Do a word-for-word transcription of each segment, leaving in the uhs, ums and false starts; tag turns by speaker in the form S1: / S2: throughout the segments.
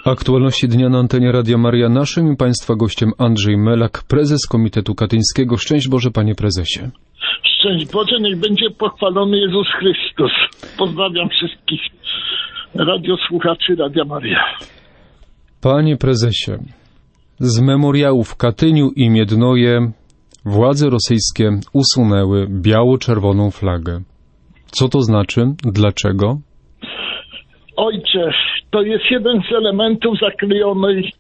S1: Aktualności dnia na antenie Radia Maryja. Naszym i Państwa gościem Andrzej Melak, prezes Komitetu Katyńskiego. Szczęść Boże, Panie Prezesie.
S2: Szczęść Boże, niech będzie pochwalony Jezus Chrystus. Pozdrawiam wszystkich radiosłuchaczy Radia Maryja.
S1: Panie Prezesie, z memoriałów w Katyniu i Miednoje władze rosyjskie usunęły biało-czerwoną flagę. Co to znaczy? Dlaczego?
S2: Ojcze, to jest jeden z elementów zaklejonej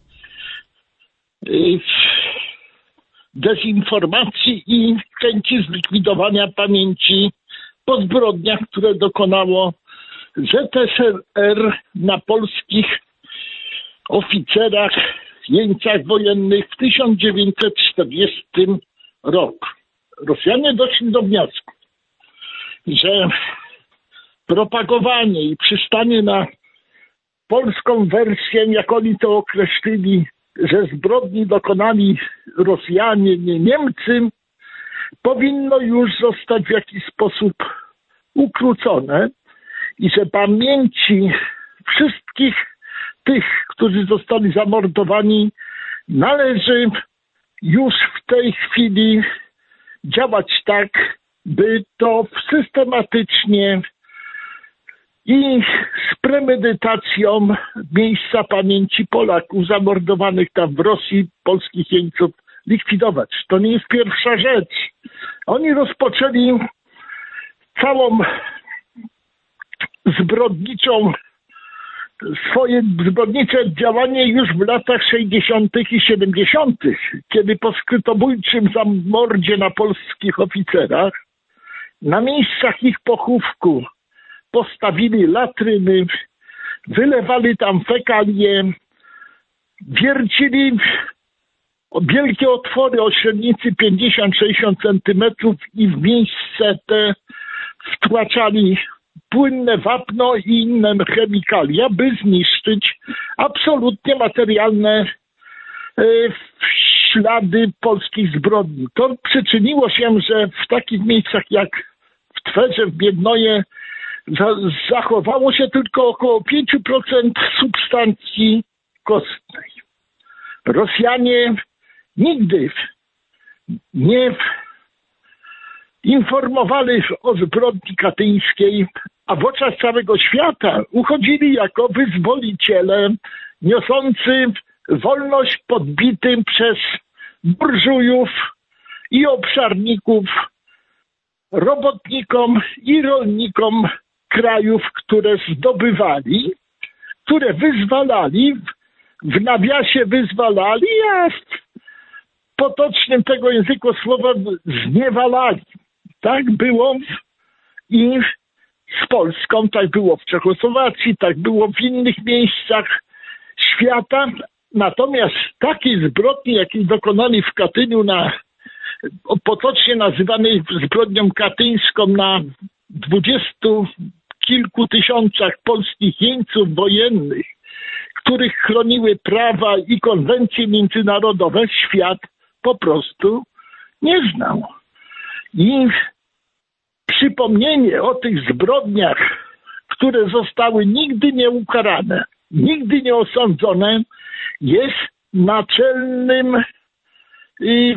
S2: dezinformacji i chęci zlikwidowania pamięci po zbrodniach, które dokonało Z S R na polskich oficerach, jeńcach wojennych w tysiąc dziewięćset czterdziestym roku. Rosjanie doszli do wniosku, że propagowanie i przystanie na polską wersję, jak oni to określili, że zbrodni dokonali Rosjanie, nie Niemcy, powinno już zostać w jakiś sposób ukrócone i że pamięci wszystkich tych, którzy zostali zamordowani, należy już w tej chwili działać tak, by to systematycznie i z premedytacją miejsca pamięci Polaków zamordowanych tam w Rosji, polskich jeńców, likwidować. To nie jest pierwsza rzecz. Oni rozpoczęli całą zbrodniczą, swoje zbrodnicze działanie już w latach sześćdziesiątych i siedemdziesiątych, kiedy po skrytobójczym zamordzie na polskich oficerach na miejscach ich pochówku postawili latryny, wylewali tam fekalie, wiercili wielkie otwory o średnicy pięćdziesiąt sześćdziesiąt centymetrów i w miejsce te wtłaczali płynne wapno i inne chemikalia, by zniszczyć absolutnie materialne e, ślady polskich zbrodni. To przyczyniło się, że w takich miejscach jak w Twerze, w Miednoje zachowało się tylko około pięć procent substancji kostnej. Rosjanie nigdy nie informowali o zbrodni katyńskiej, a w oczach całego świata uchodzili jako wyzwoliciele niosący wolność podbitym przez burżujów i obszarników, robotnikom i rolnikom krajów, które zdobywali, które wyzwalali, w nawiasie wyzwalali, a w potocznym tego języku słowa zniewalali. Tak było i z Polską, tak było w Czechosłowacji, tak było w innych miejscach świata. Natomiast takiej zbrodni, jakiej dokonali w Katyniu na potocznie nazywanej zbrodnią katyńską na dwudziestu kilku tysiącach polskich jeńców wojennych, których chroniły prawa i konwencje międzynarodowe, świat po prostu nie znał. I przypomnienie o tych zbrodniach, które zostały nigdy nie ukarane, nigdy nie osądzone, jest naczelnym i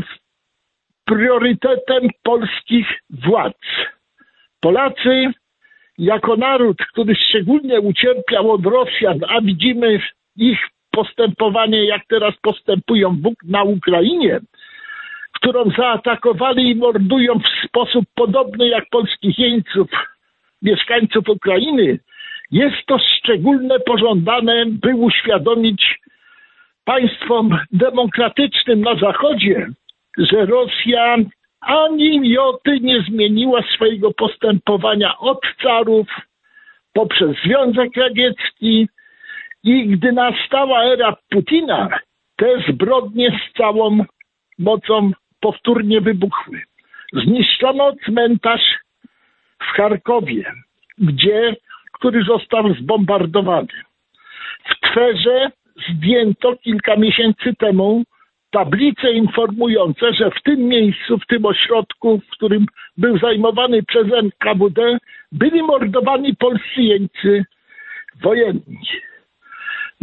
S2: priorytetem polskich władz. Polacy jako naród, który szczególnie ucierpiał od Rosjan, a widzimy ich postępowanie, jak teraz postępują na Ukrainie, którą zaatakowali i mordują w sposób podobny jak polskich jeńców, mieszkańców Ukrainy, jest to szczególnie pożądane, by uświadomić państwom demokratycznym na Zachodzie, że Rosja ani joty nie zmieniła swojego postępowania od carów poprzez Związek Radziecki i gdy nastała era Putina, te zbrodnie z całą mocą powtórnie wybuchły. Zniszczono cmentarz w Charkowie, gdzie, który został zbombardowany. W Twerze zdjęto kilka miesięcy temu tablice informujące, że w tym miejscu, w tym ośrodku, w którym był zajmowany przez N K W D, byli mordowani polscy jeńcy wojenni.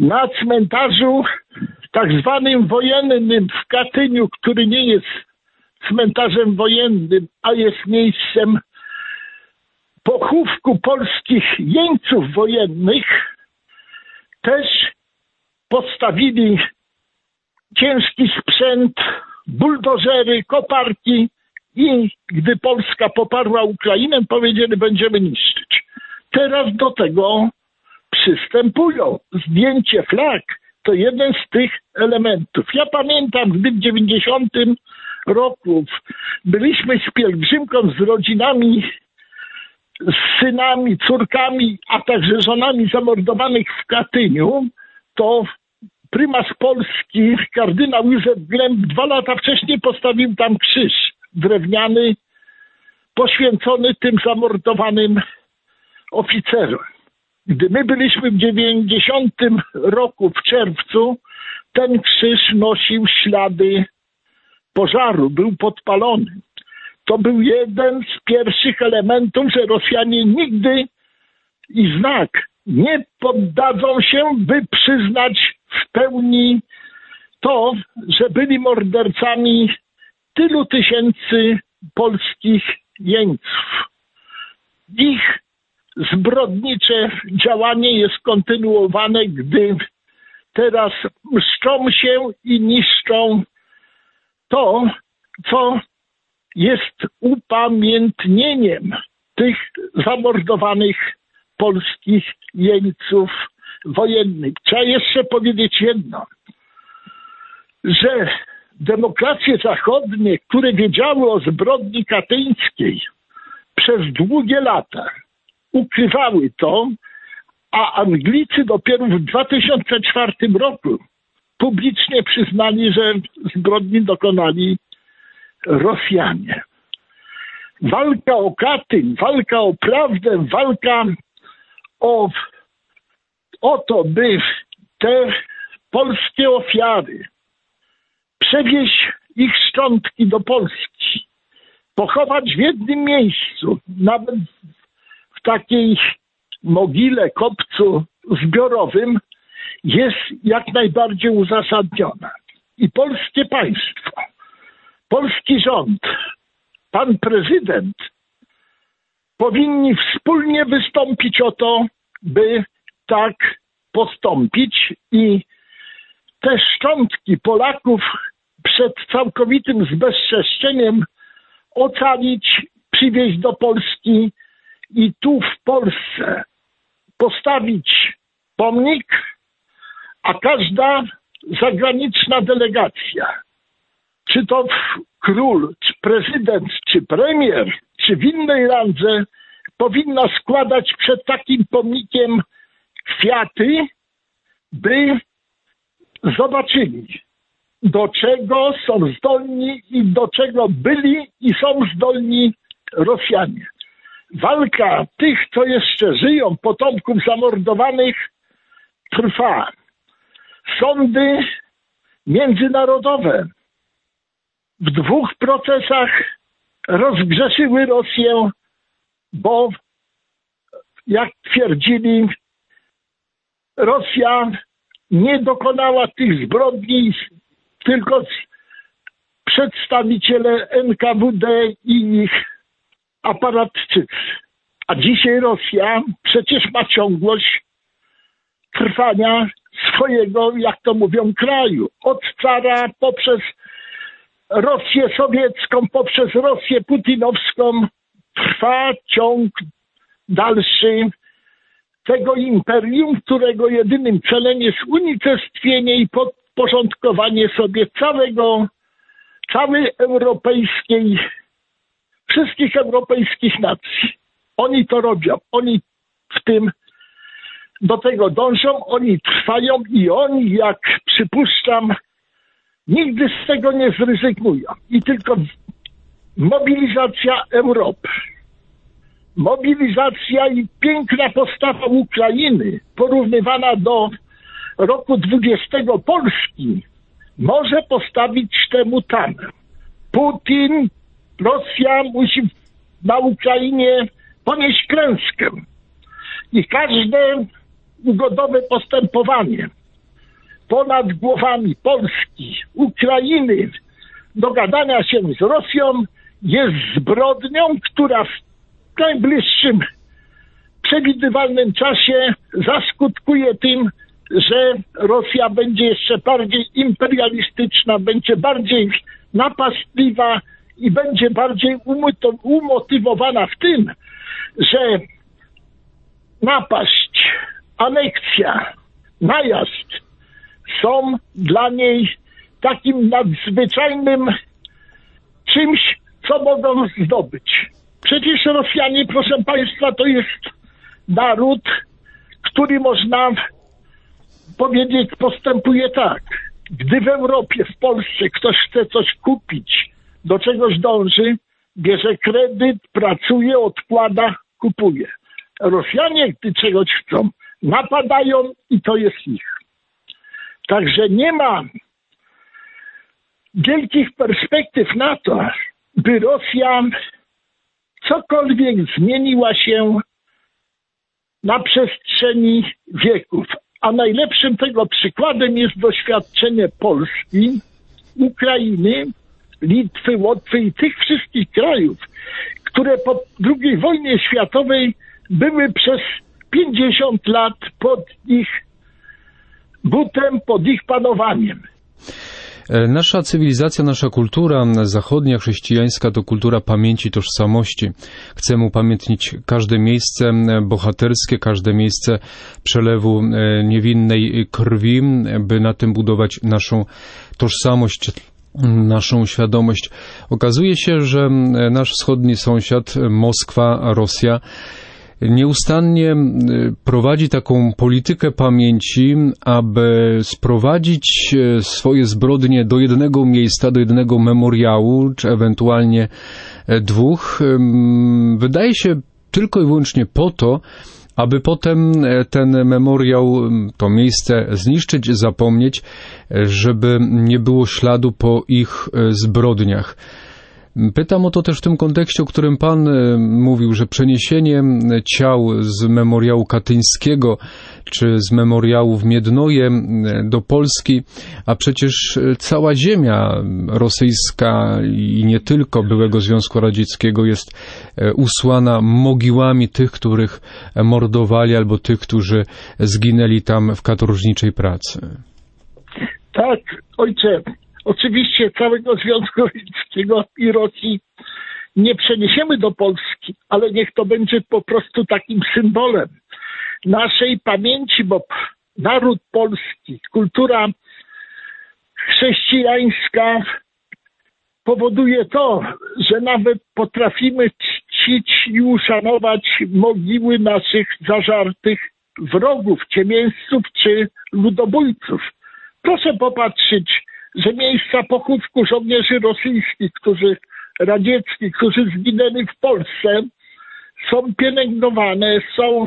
S2: na cmentarzu tak zwanym wojennym w Katyniu, który nie jest cmentarzem wojennym, a jest miejscem pochówku polskich jeńców wojennych, też postawili ciężki sprzęt, buldożery, koparki i gdy Polska poparła Ukrainę, powiedzieli, będziemy niszczyć. Teraz do tego przystępują. Zdjęcie flag to jeden z tych elementów. Ja pamiętam, gdy w dziewięćdziesiątym roku byliśmy z pielgrzymką z rodzinami, z synami, córkami, a także żonami zamordowanych w Katyniu, to prymas Polski, kardynał Józef Glemp, dwa lata wcześniej postawił tam krzyż drewniany, poświęcony tym zamordowanym oficerom. Gdy my byliśmy w dziewięćdziesiątym roku w czerwcu, ten krzyż nosił ślady pożaru, był podpalony. To był jeden z pierwszych elementów, że Rosjanie nigdy i znak nie poddadzą się, by przyznać w pełni to, że byli mordercami tylu tysięcy polskich jeńców. Ich zbrodnicze działanie jest kontynuowane, gdy teraz mszczą się i niszczą to, co jest upamiętnieniem tych zamordowanych polskich jeńców wojennych. Trzeba jeszcze powiedzieć jedno, że demokracje zachodnie, które wiedziały o zbrodni katyńskiej przez długie lata, ukrywały to, a Anglicy dopiero w dwa tysiące czwartym roku publicznie przyznali, że zbrodni dokonali Rosjanie. Walka o Katyń, walka o prawdę, walka o, o to, by te polskie ofiary przewieźć ich szczątki do Polski, pochować w jednym miejscu, nawet w takiej mogile, kopcu zbiorowym, jest jak najbardziej uzasadniona. I polskie państwo, polski rząd, pan prezydent powinni wspólnie wystąpić o to, by tak postąpić i te szczątki Polaków przed całkowitym zbezczeszczeniem ocalić, przywieźć do Polski i tu w Polsce postawić pomnik, a każda zagraniczna delegacja, czy to król, czy prezydent, czy premier, czy w innej randze, powinna składać przed takim pomnikiem kwiaty, by zobaczyli, do czego są zdolni i do czego byli i są zdolni Rosjanie. Walka tych, co jeszcze żyją, potomków zamordowanych, trwa. Sądy międzynarodowe w dwóch procesach rozgrzeszyły Rosję, bo jak twierdzili, Rosja nie dokonała tych zbrodni, tylko przedstawiciele N K W D i ich aparatczycy. A dzisiaj Rosja przecież ma ciągłość trwania swojego, jak to mówią, kraju. Od cara poprzez Rosję sowiecką, poprzez Rosję putinowską trwa ciąg dalszy tego imperium, którego jedynym celem jest unicestwienie i podporządkowanie sobie całego, całej europejskiej, wszystkich europejskich nacji. Oni to robią, oni w tym do tego dążą, oni trwają i oni, jak przypuszczam, nigdy z tego nie zrezygnują. I tylko mobilizacja Europy, mobilizacja i piękna postawa Ukrainy, porównywana do roku dwudziestego Polski, może postawić temu tamę. Putin, Rosja musi na Ukrainie ponieść klęskę. I każde ugodowe postępowanie ponad głowami Polski, Ukrainy, dogadania się z Rosją jest zbrodnią, która w najbliższym przewidywalnym czasie zaskutkuje tym, że Rosja będzie jeszcze bardziej imperialistyczna, będzie bardziej napastliwa i będzie bardziej umotywowana w tym, że napaść, aneksja, najazd są dla niej takim nadzwyczajnym czymś, co mogą zdobyć. Przecież Rosjanie, proszę Państwa, to jest naród, który można powiedzieć postępuje tak. Gdy w Europie, w Polsce ktoś chce coś kupić, do czegoś dąży, bierze kredyt, pracuje, odkłada, kupuje. Rosjanie, gdy czegoś chcą, napadają i to jest ich. Także nie ma wielkich perspektyw na to, by Rosja cokolwiek zmieniła się na przestrzeni wieków. A najlepszym tego przykładem jest doświadczenie Polski, Ukrainy, Litwy, Łotwy i tych wszystkich krajów, które po drugiej wojnie światowej były przez pięćdziesiąt lat pod ich butem, pod ich panowaniem.
S1: Nasza cywilizacja, nasza kultura zachodnia, chrześcijańska to kultura pamięci, tożsamości. Chcemy upamiętnić każde miejsce bohaterskie, każde miejsce przelewu niewinnej krwi, by na tym budować naszą tożsamość, naszą świadomość. Okazuje się, że nasz wschodni sąsiad, Moskwa, Rosja, nieustannie prowadzi taką politykę pamięci, aby sprowadzić swoje zbrodnie do jednego miejsca, do jednego memoriału, czy ewentualnie dwóch. Wydaje się tylko i wyłącznie po to, aby potem ten memoriał, to miejsce zniszczyć, zapomnieć, żeby nie było śladu po ich zbrodniach. Pytam o to też w tym kontekście, o którym Pan mówił, że przeniesienie ciał z memoriału katyńskiego czy z memoriału w Miednoje do Polski, a przecież cała ziemia rosyjska i nie tylko byłego Związku Radzieckiego jest usłana mogiłami tych, których mordowali albo tych, którzy zginęli tam w katorżniczej pracy.
S2: Tak, ojcze. Oczywiście całego Związku Radzieckiego i Rosji nie przeniesiemy do Polski, ale niech to będzie po prostu takim symbolem naszej pamięci, bo naród polski, kultura chrześcijańska powoduje to, że nawet potrafimy czcić i uszanować mogiły naszych zażartych wrogów, ciemiężców czy ludobójców. Proszę popatrzeć, że miejsca pochówku żołnierzy rosyjskich, którzy radzieckich, którzy zginęli w Polsce, są pielęgnowane, są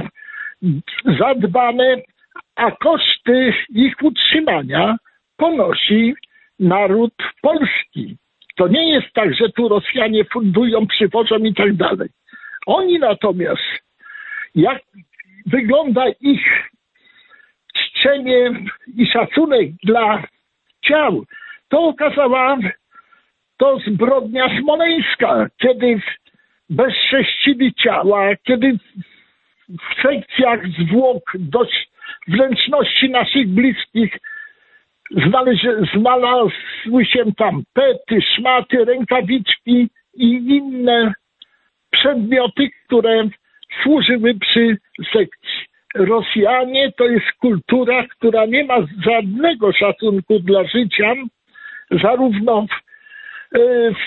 S2: zadbane, a koszty ich utrzymania ponosi naród polski. To nie jest tak, że tu Rosjanie fundują, przywożą i tak dalej. Oni natomiast, jak wygląda ich czczenie i szacunek dla ciał, to okazała to zbrodnia smoleńska, kiedy bezcześcili ciała, kiedy w sekcjach zwłok do wnętrzności naszych bliskich znaleźli, znalazły się tam pety, szmaty, rękawiczki i inne przedmioty, które służyły przy sekcji. Rosjanie to jest kultura, która nie ma żadnego szacunku dla życia, zarówno w, w,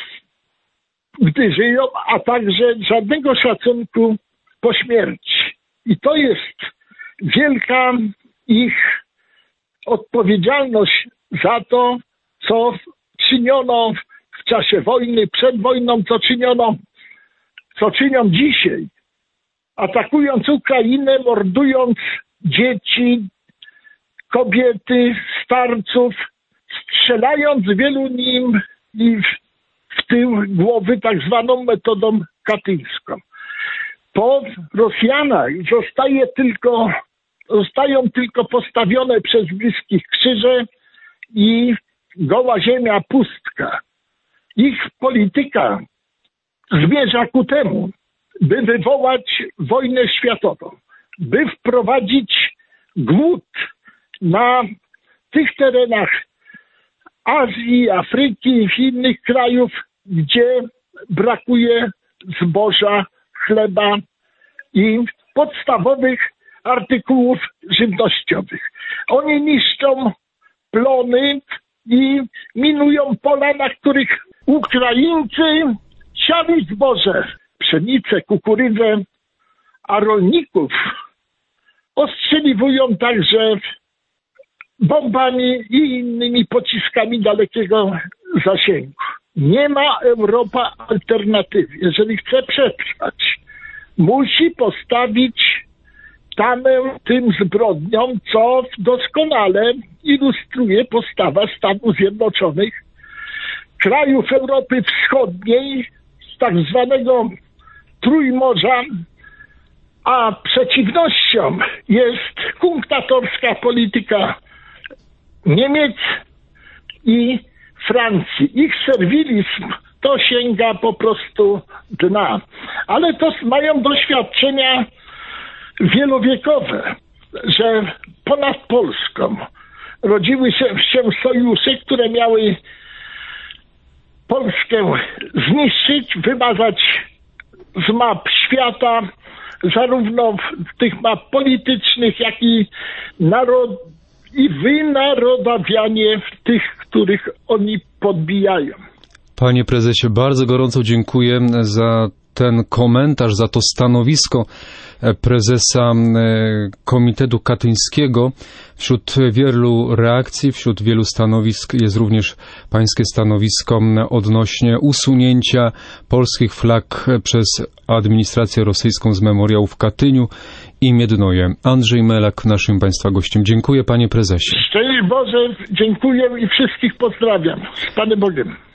S2: gdy żyją, a także żadnego szacunku po śmierci. I to jest wielka ich odpowiedzialność za to, co czyniono w czasie wojny, przed wojną, co czyniono, co czynią dzisiaj. Atakując Ukrainę, mordując dzieci, kobiety, starców, strzelając wielu nim i w, w tył głowy tak zwaną metodą katyńską. Po Rosjanach zostaje tylko Zostają tylko postawione przez bliskich krzyże i goła ziemia, pustka. Ich polityka zmierza ku temu, by wywołać wojnę światową, by wprowadzić głód na tych terenach Azji, Afryki i innych krajów, gdzie brakuje zboża, chleba i podstawowych artykułów żywnościowych. Oni niszczą plony i minują pola, na których Ukraińcy siali zboże, pszenicę, kukurydzę, a rolników ostrzeliwują także bombami i innymi pociskami dalekiego zasięgu. Nie ma Europa alternatywy. Jeżeli chce przetrwać, musi postawić tamę tym zbrodniom, co doskonale ilustruje postawa Stanów Zjednoczonych, krajów Europy Wschodniej, z tak zwanego Trójmorza, a przeciwnością jest kunktatorska polityka Niemiec i Francji. Ich serwilizm to sięga po prostu dna. Ale to mają doświadczenia wielowiekowe, że ponad Polską rodziły się, się sojusze, które miały Polskę zniszczyć, wymazać z map świata, zarówno w tych map politycznych, jak i narod i wynarodawianie tych, których oni podbijają.
S1: Panie prezesie, bardzo gorąco dziękuję za ten komentarz, za to stanowisko prezesa Komitetu Katyńskiego. Wśród wielu reakcji, wśród wielu stanowisk jest również pańskie stanowisko odnośnie usunięcia polskich flag przez administrację rosyjską z memoriału w Katyniu i Miednoje. Andrzej Melak, naszym państwa gościem. Dziękuję, panie prezesie.
S2: Szczęść Boże, dziękuję i wszystkich pozdrawiam. Z Panem Bogiem.